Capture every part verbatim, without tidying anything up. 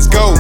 Let's go.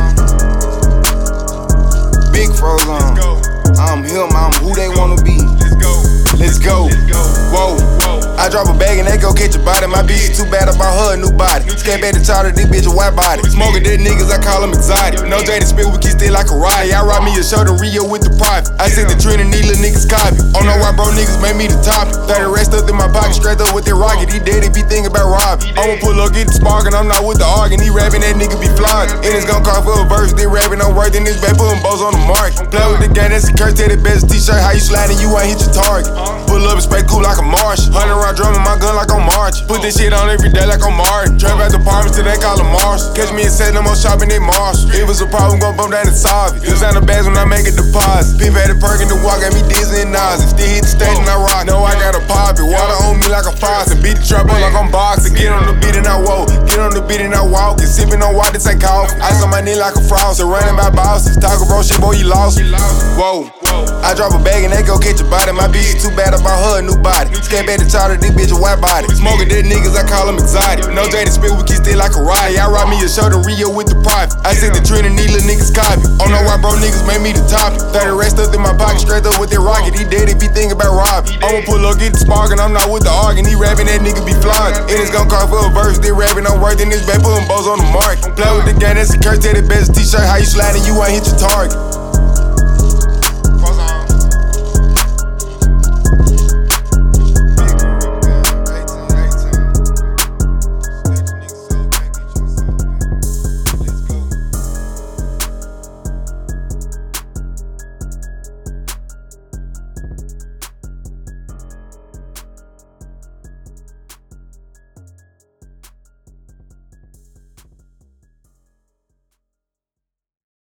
Big froze on. I'm him, I'm who they wanna be. Let's go. Let's go. Whoa. I drop a bag and they go catch a body. My bitch is too bad about her new body. Scared back to charter, this bitch a white body. Smoking dead niggas, I call them exotic. No J to spit, we keep still like a riot. I ride me a show to Rio with the profit. I set the trend and these little niggas copy. Oh no, why bro niggas made me the topic. thirty rest up in my pocket, straight up with that rocket. He dead if he think about robbing. I'ma pull up, get the spark, and I'm not with the arguing. He rapping, that nigga be flogging. And it's gon' call for a verse, they rapping, I'm worth in this back, putting bows on the mark. Play with the gang, that's a curse, take the best t-shirt. How you sliding, you ain't hit your target. Pull up and spray cool like a marsh. Hundred round drum in my gun like I'm March. Put this shit on every day like I'm Martin. Trap out the apartments till they call them Mars. Catch me and set them on shopping they Mars. If it's a problem, gon' bump down and solve it. Use down the bags when I make a deposit. Pip had a perk in the walk, got me dizzy and nauseous. Still hit the stage and I rock. Know I gotta pop it. Water on me like a faucet. Beat the trap up like I'm boxing. Get on the beat and I walk. Get on the beat and I walk. And sipping on water, this ain't coffee. Ice on my knee like a frost. Running by bosses. Talking bro shit, boy, you lost. Whoa. I drop a bag and they go catch a body. My bitch too bad about her new body. Scared back to charter, this bitch a white body. Smoking dead niggas, I call them exotic. No J to spit, we keep still like a riot. I ride me a show to Rio with the profit. I set the trend and these little niggas copy. Oh no, why bro niggas made me the topic. thirty rest up in my pocket, straight up with that rocket. He dead if he think about robbing. I'ma pull up, get the spark, and I'm not with the arguing. He rapping, that nigga be flogging. And it's gon' call for a verse, they rapping, I'm worth in this back, putting bows on the mark. Play with the gang, that's a curse, take the best t-shirt. How you sliding, you ain't hit your target.